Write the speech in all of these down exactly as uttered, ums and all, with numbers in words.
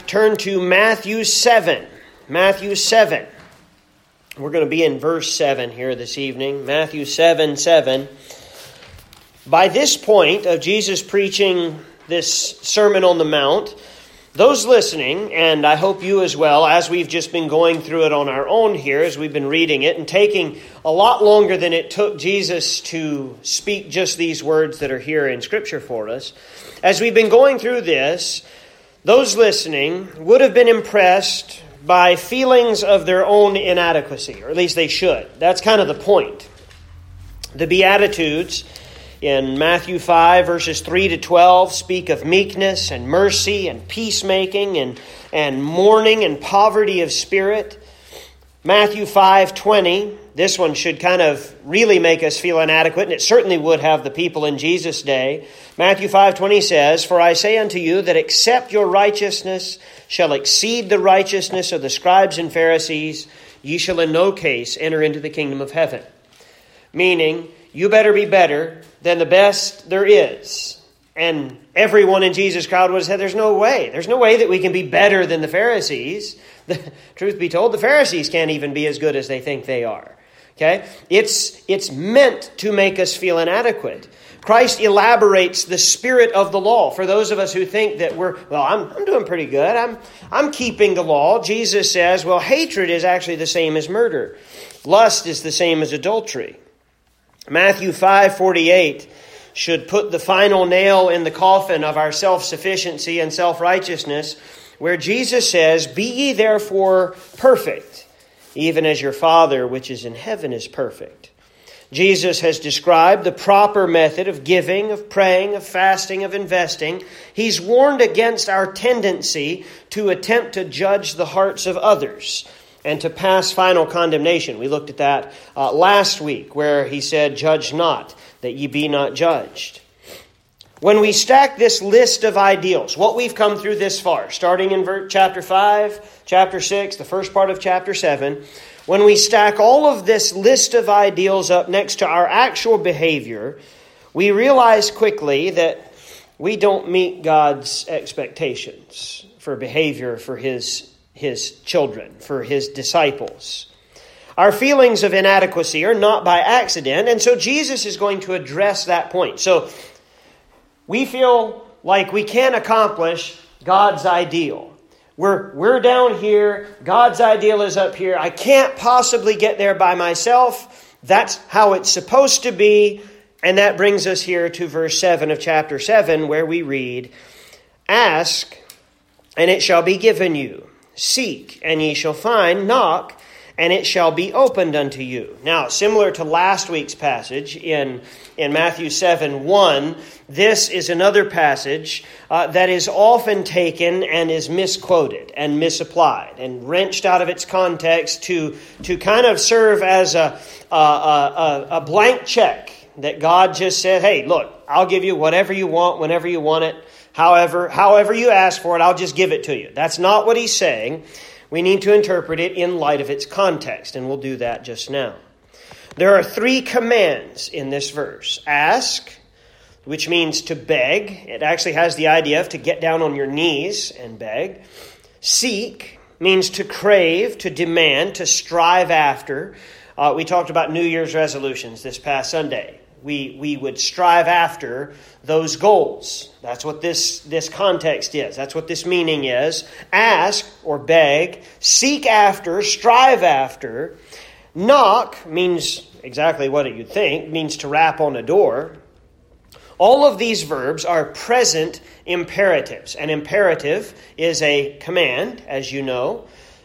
turn to Matthew seven. Matthew seven. We're going to be in verse seven here this evening. Matthew seven, seven. By this point of Jesus preaching this Sermon on the Mount, those listening, and I hope you as well, as we've just been going through it on our own here, as we've been reading it, and taking a lot longer than it took Jesus to speak just these words that are here in Scripture for us. As we've been going through this, those listening would have been impressed by feelings of their own inadequacy, or at least they should. That's kind of the point. The Beatitudes in Matthew five, verses three to twelve, speak of meekness and mercy and peacemaking and, and mourning and poverty of spirit. Matthew five twenty, this one should kind of really make us feel inadequate, and it certainly would have the people in Jesus' day. Matthew five twenty says, "For I say unto you that except your righteousness shall exceed the righteousness of the scribes and Pharisees, ye shall in no case enter into the kingdom of heaven." Meaning, you better be better than the best there is. And everyone in Jesus' crowd would have said, there's no way. There's no way that we can be better than the Pharisees. The truth be told, the Pharisees can't even be as good as they think they are. Okay? It's, it's meant to make us feel inadequate. Christ elaborates the spirit of the law. For those of us who think that we're, well, I'm, I'm doing pretty good. I'm, I'm keeping the law. Jesus says, well, hatred is actually the same as murder. Lust is the same as adultery. Matthew five forty-eight should put the final nail in the coffin of our self-sufficiency and self-righteousness, where Jesus says, "Be ye therefore perfect, even as your Father which is in heaven is perfect." Jesus has described the proper method of giving, of praying, of fasting, of investing. He's warned against our tendency to attempt to judge the hearts of others and to pass final condemnation. We looked at that uh, last week, where he said, "Judge not, that ye be not judged." When we stack this list of ideals, what we've come through this far, starting in ver- chapter five, chapter six, the first part of chapter seven, when we stack all of this list of ideals up next to our actual behavior, we realize quickly that we don't meet God's expectations for behavior for his, his children, for his disciples. Our feelings of inadequacy are not by accident, and so Jesus is going to address that point. So we feel like we can't accomplish God's ideal. We're, we're down here. God's ideal is up here. I can't possibly get there by myself. That's how it's supposed to be. And that brings us here to verse seven of chapter seven, where we read, "Ask, and it shall be given you. Seek, and ye shall find. Knock, and it shall be opened unto you." Now, similar to last week's passage in, in Matthew seven one, this is another passage uh, that is often taken and is misquoted and misapplied and wrenched out of its context to, to kind of serve as a, a, a, a blank check that God just said, hey, look, I'll give you whatever you want, whenever you want it, however, however you ask for it, I'll just give it to you. That's not what he's saying. We need to interpret it in light of its context, and we'll do that just now. There are three commands in this verse. Ask, which means to beg. It actually has the idea of to get down on your knees and beg. Seek means to crave, to demand, to strive after. Uh, we talked about New Year's resolutions this past Sunday. We we would strive after those goals. That's what this, this context is. That's what this meaning is. Ask or beg, seek after, strive after. Knock means exactly what you'd think, means to rap on a door. All of these verbs are present imperatives. An imperative is a command, as you know.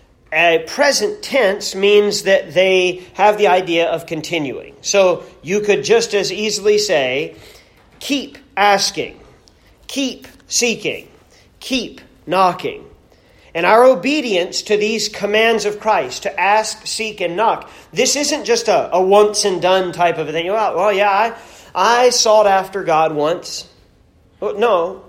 A present tense means that they have the idea of continuing. So you could just as easily say, keep asking, keep seeking, keep knocking. And our obedience to these commands of Christ, to ask, seek, and knock, this isn't just a, a once and done type of a thing. Well, well yeah, I, I sought after God once. Well, no.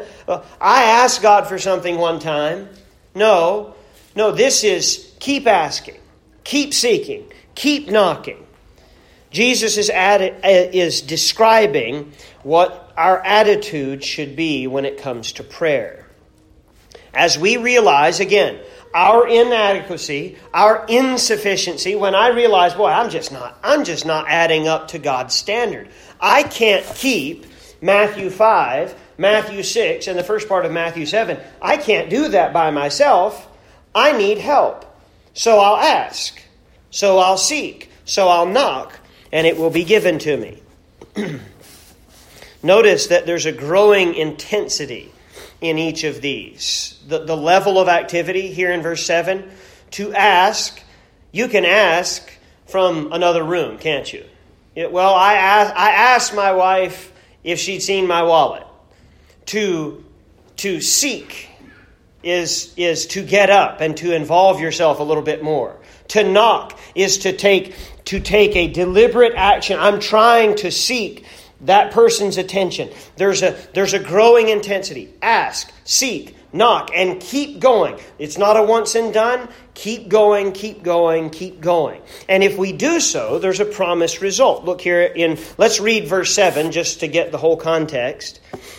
I asked God for something one time. No. No, this is keep asking, keep seeking, keep knocking. Jesus is, added, is describing what our attitude should be when it comes to prayer. As we realize, again, our inadequacy, our insufficiency, when I realize, boy, I'm just not, I'm just not adding up to God's standard. I can't keep Matthew five, Matthew six, and the first part of Matthew seven. I can't do that by myself. I need help. So I'll ask. So I'll seek. So I'll knock, and it will be given to me. Notice that there's a growing intensity in each of these. The, the level of activity here in verse seven, to ask, you can ask from another room, can't you? It, well, I asked, I asked my wife if she'd seen my wallet. To, to seek is, is to get up and to involve yourself a little bit more. To knock is to take, to take a deliberate action. I'm trying to seek that person's attention. There's a, there's a growing intensity. Ask, seek, knock, and keep going. It's not a once and done. Keep going, keep going, keep going. And if we do so, there's a promised result. Look here in, let's read verse seven just to get the whole context.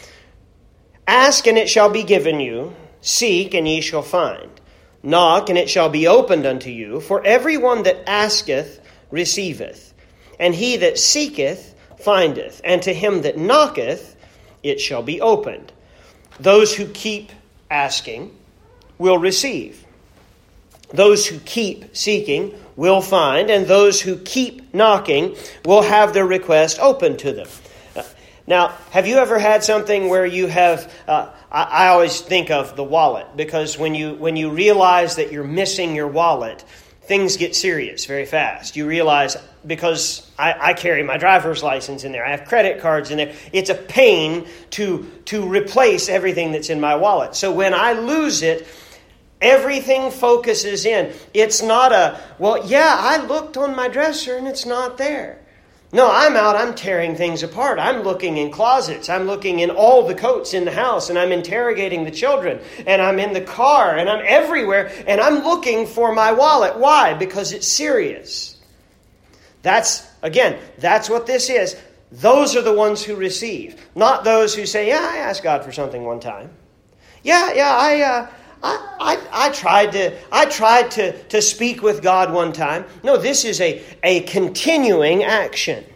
Ask, and it shall be given you. Seek, and ye shall find. Knock, and it shall be opened unto you. For everyone that asketh receiveth, and he that seeketh findeth, and to him that knocketh it shall be opened. Those who keep asking will receive. Those who keep seeking will find, and those who keep knocking will have their request opened to them. Now, have you ever had something where you have, uh, I, I always think of the wallet, because when you when you realize that you're missing your wallet, things get serious very fast. You realize, because I, I carry my driver's license in there, I have credit cards in there, it's a pain to, to replace everything that's in my wallet. So when I lose it, everything focuses in. It's not a, well, yeah, I looked on my dresser and it's not there. No, I'm out, I'm tearing things apart. I'm looking in closets. I'm looking in all the coats in the house, and I'm interrogating the children, and I'm in the car, and I'm everywhere, and I'm looking for my wallet. Why? Because it's serious. That's, again, that's what this is. Those are the ones who receive, not those who say, yeah, I asked God for something one time. Yeah, yeah, I... Uh, I, I, I tried to I tried to, to speak with God one time. No, this is a, a continuing action.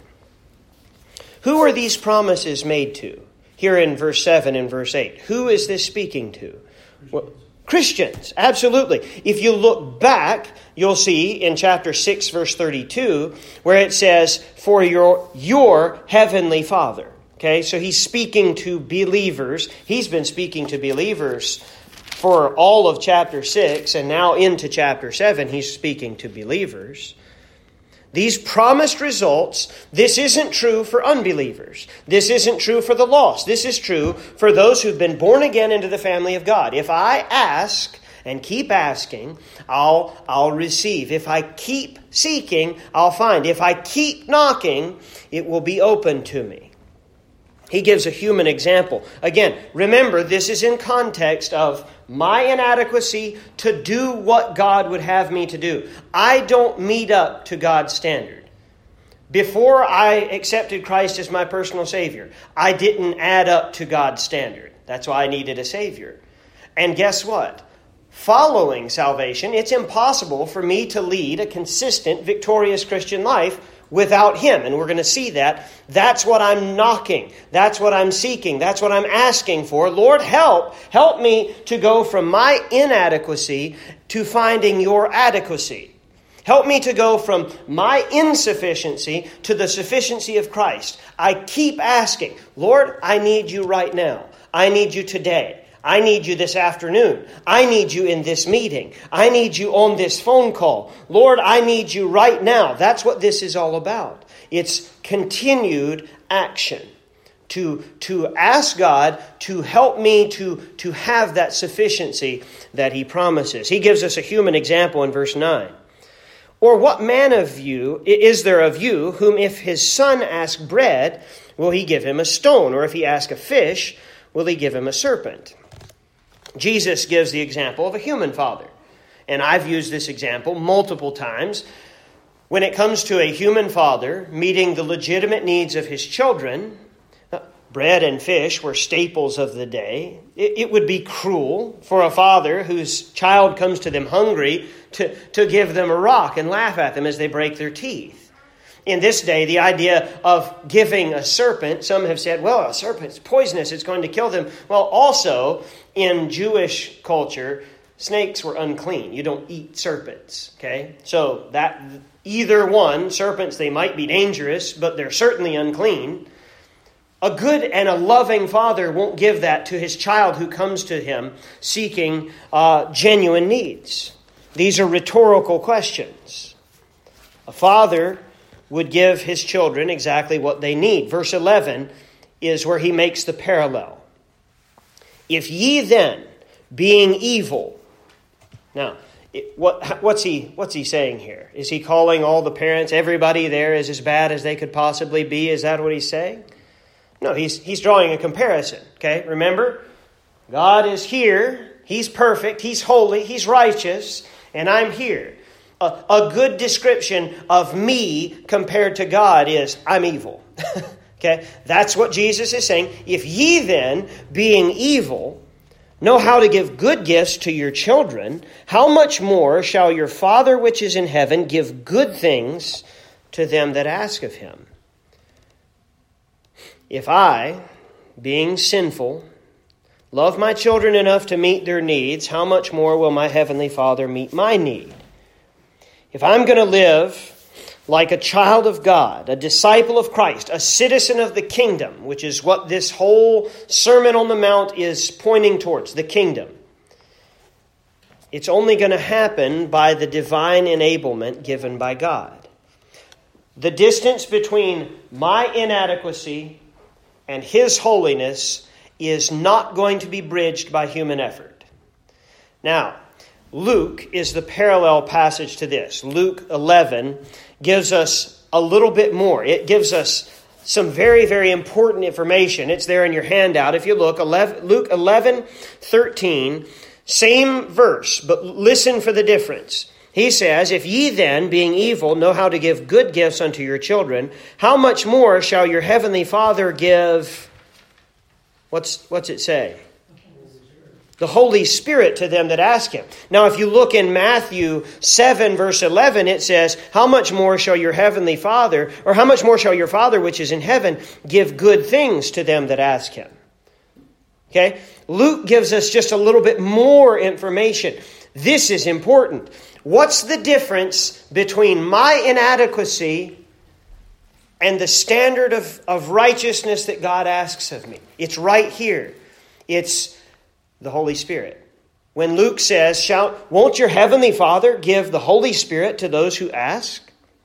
Who are these promises made to? Here in verse seven and verse eight. Who is this speaking to? Well, Christians, absolutely. If you look back, you'll see in chapter six, verse thirty-two, where it says, for your, your heavenly Father. Okay, so he's speaking to believers. He's been speaking to believers for all of chapter six, and now into chapter seven, he's speaking to believers. These promised results, this isn't true for unbelievers. This isn't true for the lost. This is true for those who've been born again into the family of God. If I ask and keep asking, I'll, I'll receive. If I keep seeking, I'll find. If I keep knocking, it will be open to me. He gives a human example. Again, remember, this is in context of my inadequacy to do what God would have me to do. I don't meet up to God's standard. Before I accepted Christ as my personal Savior, I didn't add up to God's standard. That's why I needed a Savior. And guess what? Following salvation, it's impossible for me to lead a consistent, victorious Christian life without Him. And we're going to see that. That's what I'm knocking. That's what I'm seeking. That's what I'm asking for. Lord, help. Help me to go from my inadequacy to finding your adequacy. Help me to go from my insufficiency to the sufficiency of Christ. I keep asking, Lord, I need you right now. I need you today. I need you this afternoon. I need you in this meeting. I need you on this phone call. Lord, I need you right now. That's what this is all about. It's continued action. To, to ask God to help me to, to have that sufficiency that He promises. He gives us a human example in verse nine. Or what man of you is there of you whom if his son ask bread, will he give him a stone? Or if he ask a fish, will he give him a serpent? Jesus gives the example of a human father. And I've used this example multiple times. When it comes to a human father meeting the legitimate needs of his children, bread and fish were staples of the day. It, it would be cruel for a father whose child comes to them hungry to, to give them a rock and laugh at them as they break their teeth. In this day, the idea of giving a serpent, some have said, well, a serpent's poisonous, it's going to kill them. Well, also, in Jewish culture, snakes were unclean. You don't eat serpents, okay? So that either one, serpents, they might be dangerous, but they're certainly unclean. A good and a loving father won't give that to his child who comes to him seeking uh, genuine needs. These are rhetorical questions. A father would give his children exactly what they need. Verse eleven is where he makes the parallel. If ye then, being evil... Now, what, what's he, what's he saying here? Is he calling all the parents, everybody there is as bad as they could possibly be? Is that what he's saying? No, he's he's drawing a comparison, okay? Remember, God is here, He's perfect, He's holy, He's righteous, and I'm here. A, a good description of me compared to God is, I'm evil. Okay? That's what Jesus is saying. If ye then, being evil, know how to give good gifts to your children, how much more shall your Father which is in heaven give good things to them that ask of Him? If I, being sinful, love my children enough to meet their needs, how much more will my heavenly Father meet my need? If I'm going to live like a child of God, a disciple of Christ, a citizen of the kingdom, which is what this whole Sermon on the Mount is pointing towards, the kingdom, it's only going to happen by the divine enablement given by God. The distance between my inadequacy and His holiness is not going to be bridged by human effort. Now, Luke is the parallel passage to this. Luke eleven gives us a little bit more. It gives us some very, very important information. It's there in your handout. If you look, Luke eleven thirteen, same verse, but listen for the difference. He says, if ye then, being evil, know how to give good gifts unto your children, how much more shall your heavenly Father give... What's, what's it say? The Holy Spirit to them that ask Him. Now, if you look in Matthew seven, verse eleven, it says, how much more shall your heavenly Father, or how much more shall your Father which is in heaven give good things to them that ask Him? Okay? Luke gives us just a little bit more information. This is important. What's the difference between my inadequacy and the standard of, of righteousness that God asks of me? It's right here. It's the Holy Spirit. When Luke says, Shall, won't your heavenly Father give the Holy Spirit to those who ask?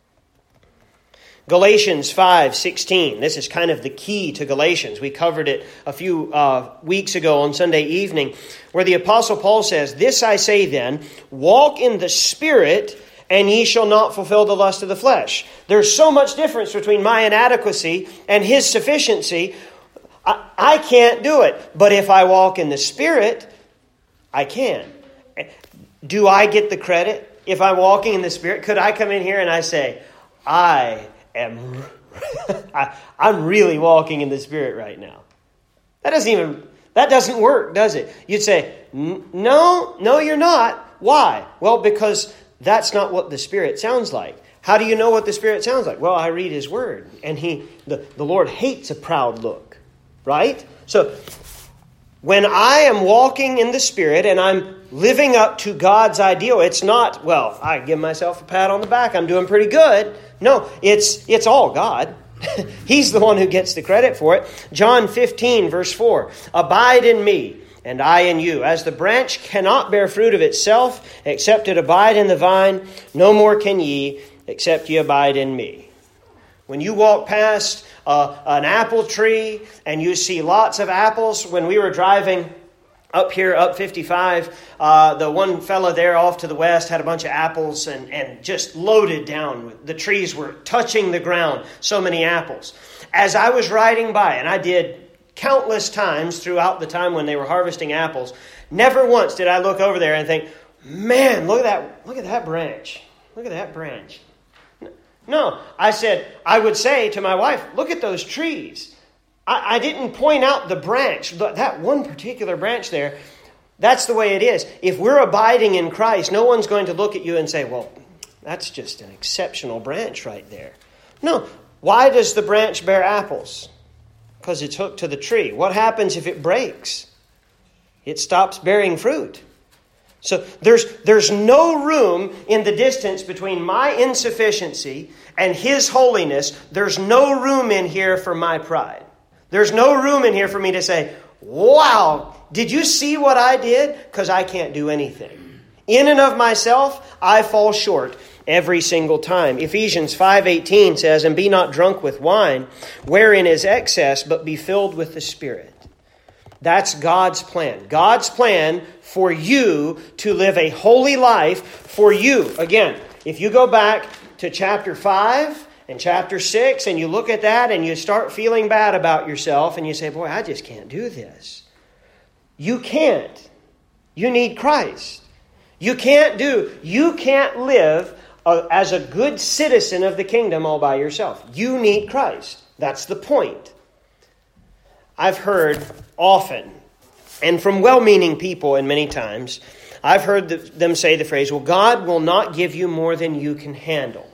Galatians five sixteen. This is kind of the key to Galatians. We covered it a few uh, weeks ago on Sunday evening, where the Apostle Paul says, This I say then, walk in the Spirit, and ye shall not fulfill the lust of the flesh. There's so much difference between my inadequacy and His sufficiency. I, I can't do it. But if I walk in the Spirit, I can. Do I get the credit if I'm walking in the Spirit? Could I come in here and I say, I am, I, I'm really walking in the Spirit right now? That doesn't even, that doesn't work, does it? You'd say, no, no, you're not. Why? Well, because that's not what the Spirit sounds like. How do you know what the Spirit sounds like? Well, I read His Word, and He, the, the Lord hates a proud look, right? So, when I am walking in the Spirit and I'm living up to God's ideal, it's not, well, I give myself a pat on the back, I'm doing pretty good. No, it's it's all God. He's the one who gets the credit for it. John fifteen, verse four, abide in me, and I in you. As the branch cannot bear fruit of itself, except it abide in the vine, no more can ye, except ye abide in me. When you walk past uh, an apple tree and you see lots of apples, when we were driving up here, up fifty-five, uh, the one fella there off to the west had a bunch of apples and, and just loaded down. The trees were touching the ground, so many apples. As I was riding by, and I did countless times throughout the time when they were harvesting apples, never once did I look over there and think, man, look at that, look at that branch. Look at that branch. No, I said, I would say to my wife, look at those trees. I, I didn't point out the branch, that one particular branch there. That's the way it is. If we're abiding in Christ, no one's going to look at you and say, well, that's just an exceptional branch right there. No. Why does the branch bear apples? Because it's hooked to the tree. What happens if it breaks? It stops bearing fruit. So there's, there's no room in the distance between my insufficiency and His holiness. There's no room in here for my pride. There's no room in here for me to say, wow, did you see what I did? Because I can't do anything. In and of myself, I fall short every single time. Ephesians five eighteen says, and be not drunk with wine, wherein is excess, but be filled with the Spirit. That's God's plan. God's plan for you to live a holy life for you. Again, if you go back to chapter five and chapter six and you look at that and you start feeling bad about yourself and you say, boy, I just can't do this. You can't. You need Christ. You can't do, you can't live uh, as a good citizen of the kingdom all by yourself. You need Christ. That's the point. I've heard often, and from well-meaning people and many times, I've heard them say the phrase, well, God will not give you more than you can handle.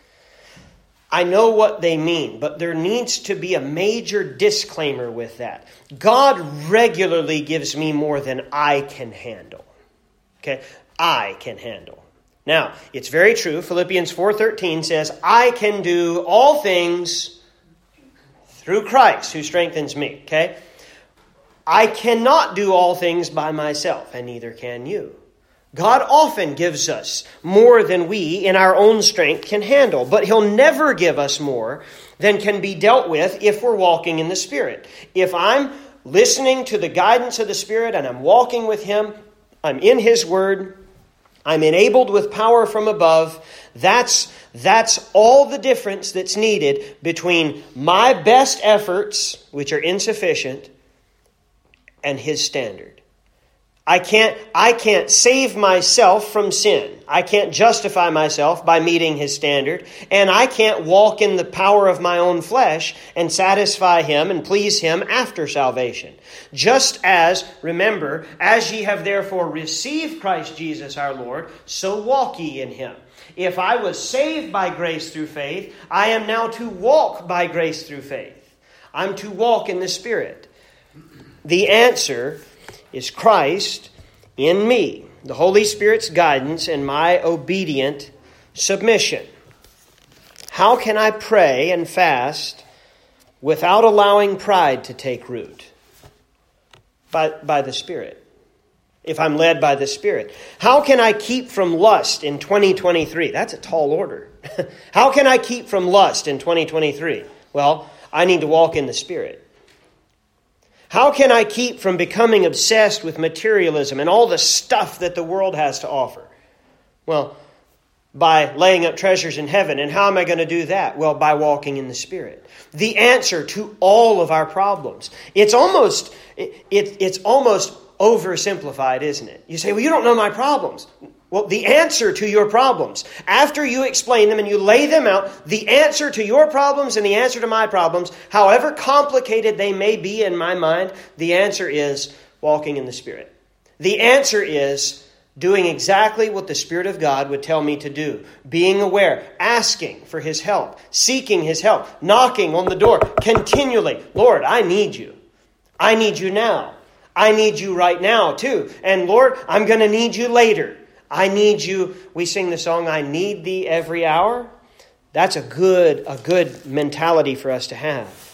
I know what they mean, but there needs to be a major disclaimer with that. God regularly gives me more than I can handle. Okay? I can handle. Now, it's very true. Philippians four thirteen says, I can do all things through Christ who strengthens me. Okay? I cannot do all things by myself, and neither can you. God often gives us more than we in our own strength can handle, but He'll never give us more than can be dealt with if we're walking in the Spirit. If I'm listening to the guidance of the Spirit and I'm walking with Him, I'm in His Word, I'm enabled with power from above, that's, that's all the difference that's needed between my best efforts, which are insufficient, and His standard. I can't, I can't save myself from sin. I can't justify myself by meeting His standard. And I can't walk in the power of my own flesh and satisfy Him and please Him after salvation. Just as, remember, as ye have therefore received Christ Jesus our Lord, so walk ye in Him. If I was saved by grace through faith, I am now to walk by grace through faith. I'm to walk in the Spirit. The answer is Christ in me, the Holy Spirit's guidance and my obedient submission. How can I pray and fast without allowing pride to take root? By, by the Spirit. If I'm led by the Spirit. How can I keep from lust in twenty twenty-three? That's a tall order. How can I keep from lust in twenty twenty-three? Well, I need to walk in the Spirit. How can I keep from becoming obsessed with materialism and all the stuff that the world has to offer? Well, by laying up treasures in heaven. And how am I going to do that? Well, by walking in the Spirit. The answer to all of our problems. It's almost, it, it, it's almost oversimplified, isn't it? You say, well, you don't know my problems. Well, the answer to your problems, after you explain them and you lay them out, the answer to your problems and the answer to my problems, however complicated they may be in my mind, the answer is walking in the Spirit. The answer is doing exactly what the Spirit of God would tell me to do. Being aware, asking for His help, seeking His help, knocking on the door continually. Lord, I need you. I need you now. I need you right now too. And Lord, I'm going to need you later. I need you. We sing the song, I need thee every hour. That's a good, a good mentality for us to have.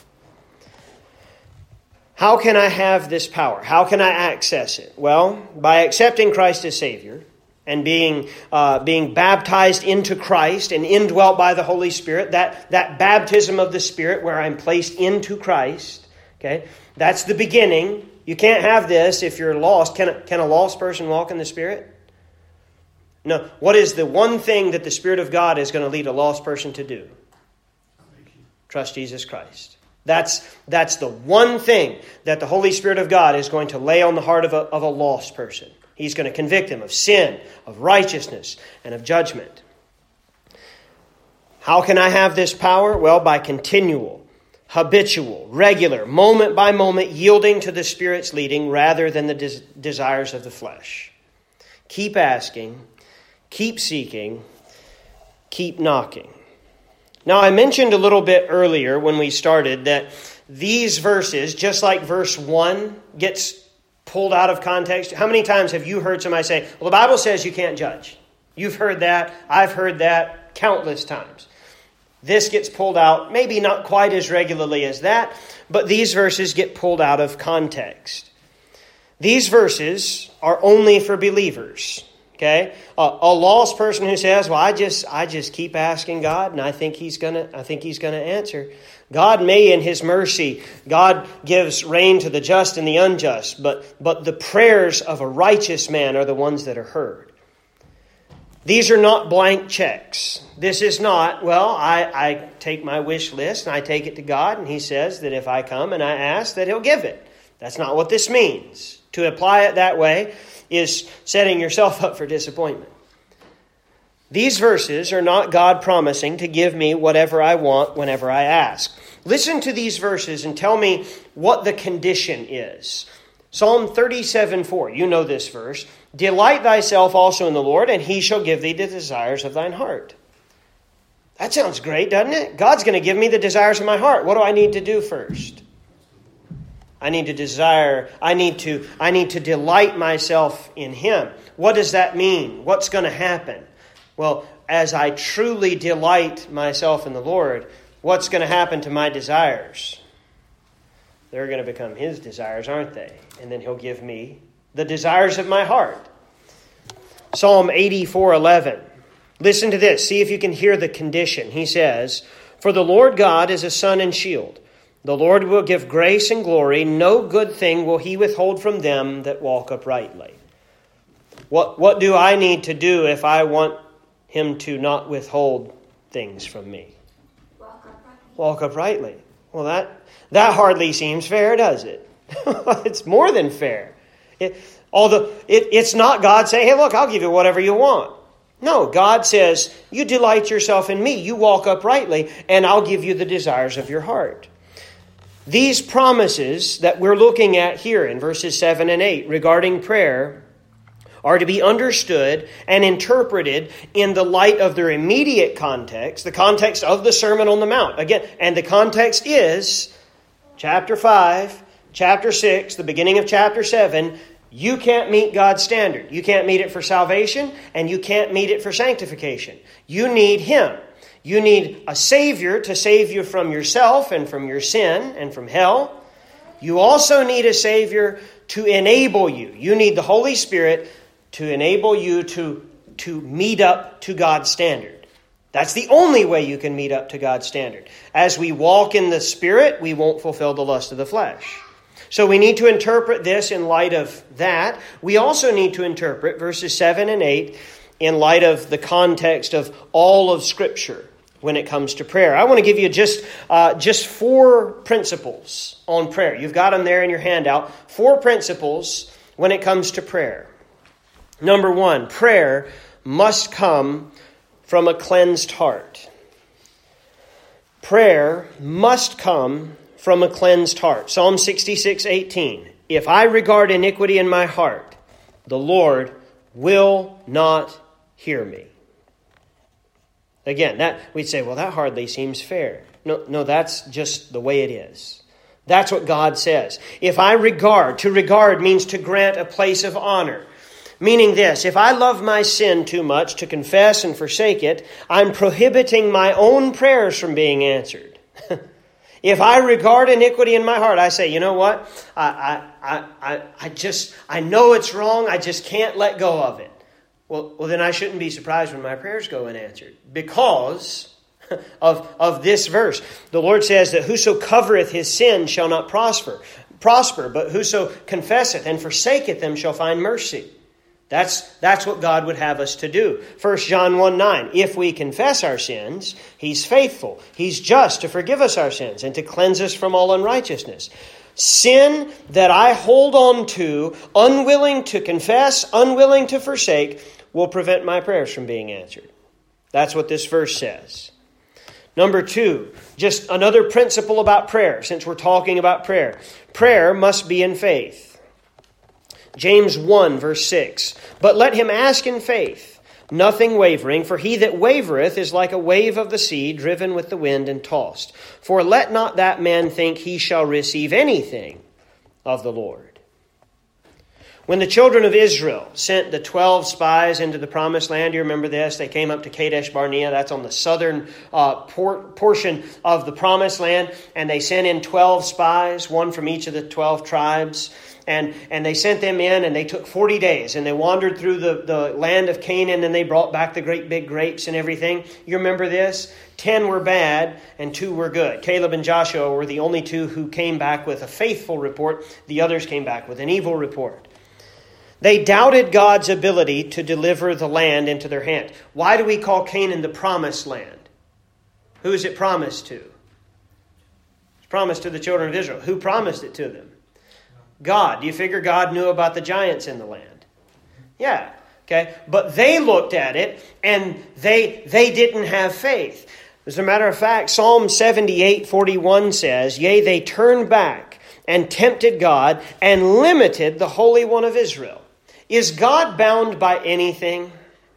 How can I have this power? How can I access it? Well, by accepting Christ as Savior and being uh, being baptized into Christ and indwelt by the Holy Spirit, that, that baptism of the Spirit where I'm placed into Christ, okay, that's the beginning. You can't have this if you're lost. Can a, can a lost person walk in the Spirit? No. What is the one thing that the Spirit of God is going to lead a lost person to do? Trust Jesus Christ. That's, that's the one thing that the Holy Spirit of God is going to lay on the heart of a, of a lost person. He's going to convict him of sin, of righteousness, and of judgment. How can I have this power? Well, by continual, habitual, regular, moment by moment, yielding to the Spirit's leading rather than the des- desires of the flesh. Keep asking, keep seeking, keep knocking. Now, I mentioned a little bit earlier when we started that these verses, just like verse one gets pulled out of context. How many times have you heard somebody say, well, the Bible says you can't judge? You've heard that. I've heard that countless times. This gets pulled out, maybe not quite as regularly as that, but these verses get pulled out of context. These verses are only for believers. Okay, uh, a lost person who says, "Well, I just, I just keep asking God, and I think He's gonna, I think He's gonna answer." God may, in His mercy, God gives rain to the just and the unjust, but but the prayers of a righteous man are the ones that are heard. These are not blank checks. This is not, well, I, I take my wish list and I take it to God, and He says that if I come and I ask, that He'll give it. That's not what this means. To apply it that way is setting yourself up for disappointment. These verses are not God promising to give me whatever I want whenever I ask. Listen to these verses and tell me what the condition is. Psalm thirty-seven four, you know this verse. Delight thyself also in the Lord, and He shall give thee the desires of thine heart. That sounds great, doesn't it? God's going to give me the desires of my heart. What do I need to do first? I need to desire, I need to, I need to delight myself in Him. What does that mean? What's going to happen? Well, as I truly delight myself in the Lord, what's going to happen to my desires? They're going to become His desires, aren't they? And then He'll give me the desires of my heart. Psalm eighty-four eleven. Listen to this. See if you can hear the condition. He says, "For the Lord God is a sun and shield. The Lord will give grace and glory. No good thing will He withhold from them that walk uprightly." What, what do I need to do if I want Him to not withhold things from me? Walk uprightly. Walk uprightly. Well, that, that hardly seems fair, does it? It's more than fair. It, although it, it's not God saying, "Hey, look, I'll give you whatever you want." No, God says, "You delight yourself in me. You walk uprightly, and I'll give you the desires of your heart." These promises that we're looking at here in verses seven and eight regarding prayer are to be understood and interpreted in the light of their immediate context, the context of the Sermon on the Mount. Again, and the context is chapter five, chapter six, the beginning of chapter seven. You can't meet God's standard. You can't meet it for salvation, and you can't meet it for sanctification. You need Him. You need a Savior to save you from yourself and from your sin and from hell. You also need a Savior to enable you. You need the Holy Spirit to enable you to, to meet up to God's standard. That's the only way you can meet up to God's standard. As we walk in the Spirit, we won't fulfill the lust of the flesh. So we need to interpret this in light of that. We also need to interpret verses seven and eight in light of the context of all of Scripture when it comes to prayer. I want to give you just uh, just four principles on prayer. You've got them there in your handout. Four principles when it comes to prayer. Number one, prayer must come from a cleansed heart. Prayer must come from a cleansed heart. Psalm sixty-six eighteen. If I regard iniquity in my heart, the Lord will not hear me. Again, that we'd say, well, that hardly seems fair. No, no, that's just the way it is. That's what God says. If I regard, to regard means to grant a place of honor. Meaning this, if I love my sin too much to confess and forsake it, I'm prohibiting my own prayers from being answered. If I regard iniquity in my heart, I say, you know what? I, I, I, I just, I know it's wrong. I just can't let go of it. Well, well, then I shouldn't be surprised when my prayers go unanswered because of, of this verse. The Lord says that whoso covereth his sin shall not prosper, prosper, but whoso confesseth and forsaketh them shall find mercy. That's, that's what God would have us to do. First John one nine, if we confess our sins, He's faithful. He's just to forgive us our sins and to cleanse us from all unrighteousness. Sin that I hold on to, unwilling to confess, unwilling to forsake, will prevent my prayers from being answered. That's what this verse says. Number two, just another principle about prayer, since we're talking about prayer. Prayer must be in faith. James one, verse six. But let him ask in faith, nothing wavering, for he that wavereth is like a wave of the sea, driven with the wind and tossed. For let not that man think he shall receive anything of the Lord. When the children of Israel sent the twelve spies into the promised land, you remember this? They came up to Kadesh Barnea. That's on the southern uh, por- portion of the promised land. And they sent in twelve spies, one from each of the twelve tribes. And, and they sent them in, and they took forty days. And they wandered through the, the land of Canaan, and they brought back the great big grapes and everything. You remember this? Ten were bad, and two were good. Caleb and Joshua were the only two who came back with a faithful report. The others came back with an evil report. They doubted God's ability to deliver the land into their hand. Why do we call Canaan the promised land? Who is it promised to? It's promised to the children of Israel. Who promised it to them? God. Do you figure God knew about the giants in the land? Yeah. Okay. But they looked at it and they, they didn't have faith. As a matter of fact, Psalm seventy-eight forty-one says, yea, they turned back and tempted God and limited the Holy One of Israel. Is God bound by anything?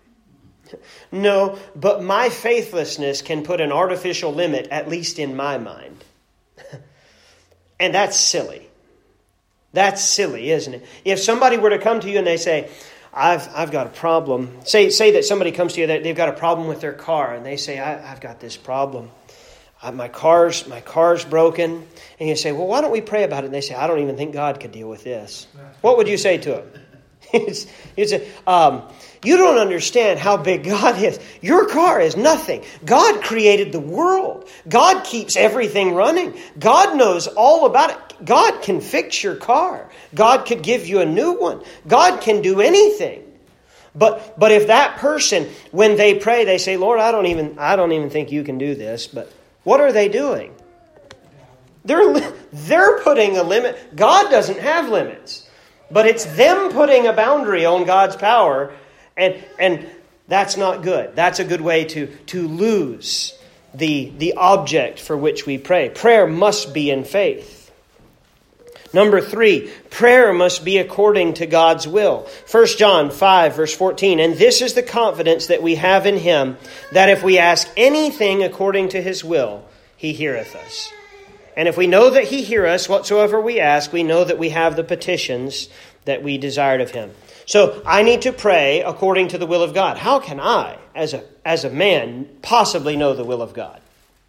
No, but my faithlessness can put an artificial limit, at least in my mind. And that's silly. That's silly, isn't it? If somebody were to come to you and they say, I've I've got a problem. Say say that somebody comes to you that they've got a problem with their car, and they say, I, I've got this problem. Uh, my car's my car's broken. And you say, well, why don't we pray about it? And they say, I don't even think God could deal with this. What would you say to them? You'd say, um, you don't understand how big God is. Your car is nothing. God created the world. God keeps everything running. God knows all about it. God can fix your car. God could give you a new one. God can do anything. But but if that person, when they pray, they say, Lord, I don't even I don't even think you can do this. But what are they doing? They're they're putting a limit. God doesn't have limits. But it's them putting a boundary on God's power, and and that's not good. That's a good way to, to lose the, the object for which we pray. Prayer must be in faith. Number three, prayer must be according to God's will. First John five, verse fourteen, and this is the confidence that we have in Him, that if we ask anything according to His will, He heareth us. And if we know that He heareth us whatsoever we ask, we know that we have the petitions that we desired of Him. So I need to pray according to the will of God. How can I, as a, as a man, possibly know the will of God?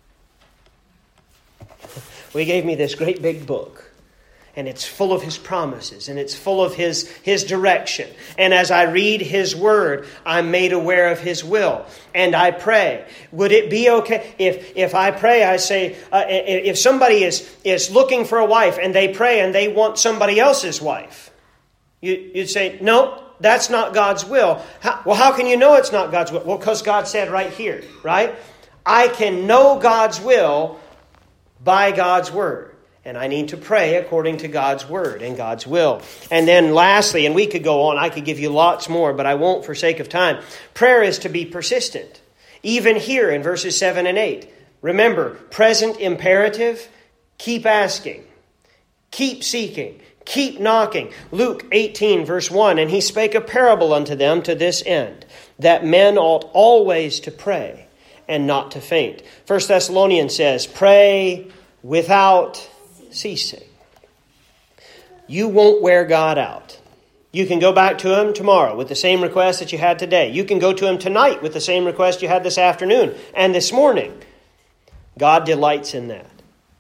Well, He gave me this great big book. And it's full of His promises. And it's full of His, His direction. And as I read His Word, I'm made aware of His will. And I pray. Would it be okay if, if I pray, I say, uh, if somebody is, is looking for a wife and they pray and they want somebody else's wife, you, you'd say, no, that's not God's will. How, well, how can you know it's not God's will? Well, because God said right here, right? I can know God's will by God's Word. And I need to pray according to God's Word and God's will. And then lastly, and we could go on, I could give you lots more, but I won't for sake of time. Prayer is to be persistent. Even here in verses seven and eight. Remember, present imperative, keep asking, keep seeking, keep knocking. Luke eighteen, verse one, and He spake a parable unto them to this end, that men ought always to pray and not to faint. First Thessalonians says, pray without ceasing. You won't wear God out. You can go back to Him tomorrow with the same request that you had today. You can go to Him tonight with the same request you had this afternoon and this morning. God delights in that.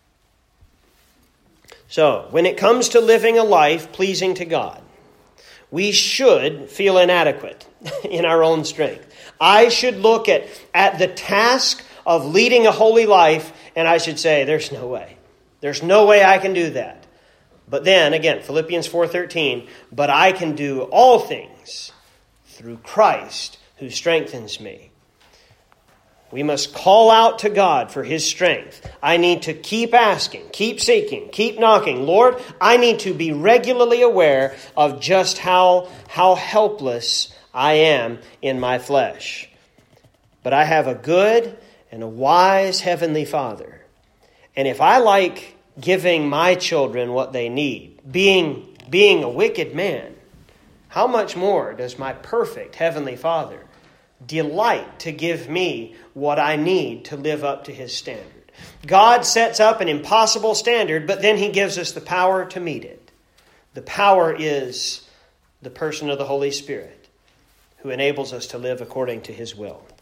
So, when it comes to living a life pleasing to God, we should feel inadequate in our own strength. I should look at, at the task of leading a holy life, and I should say, there's no way. There's no way I can do that. But then, again, Philippians four thirteen, but I can do all things through Christ who strengthens me. We must call out to God for His strength. I need to keep asking, keep seeking, keep knocking. Lord, I need to be regularly aware of just how, how helpless I am in my flesh. But I have a good and a wise Heavenly Father, and if I like giving my children what they need, being, being a wicked man, how much more does my perfect Heavenly Father delight to give me what I need to live up to His standard? God sets up an impossible standard, but then He gives us the power to meet it. The power is the person of the Holy Spirit, who enables us to live according to His will.